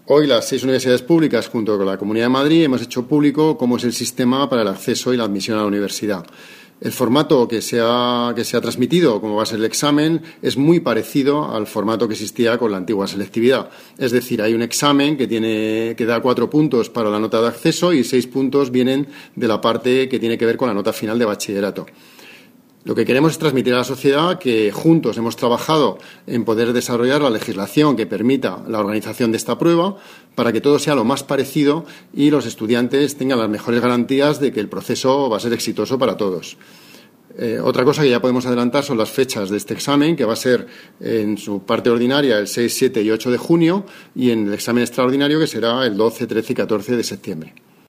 Hoy las 6 universidades públicas, junto con la Comunidad de Madrid, hemos hecho público cómo es el sistema para el acceso y la admisión a la universidad. El formato que se ha transmitido, como va a ser el examen, es muy parecido al formato que existía con la antigua selectividad. Es decir, hay un examen que da 4 puntos para la nota de acceso y 6 puntos vienen de la parte que tiene que ver con la nota final de bachillerato. Lo que queremos es transmitir a la sociedad que juntos hemos trabajado en poder desarrollar la legislación que permita la organización de esta prueba para que todo sea lo más parecido y los estudiantes tengan las mejores garantías de que el proceso va a ser exitoso para todos. Otra cosa que ya podemos adelantar son las fechas de este examen, que va a ser en su parte ordinaria el 6, 7 y 8 de junio y en el examen extraordinario que será el 12, 13 y 14 de septiembre.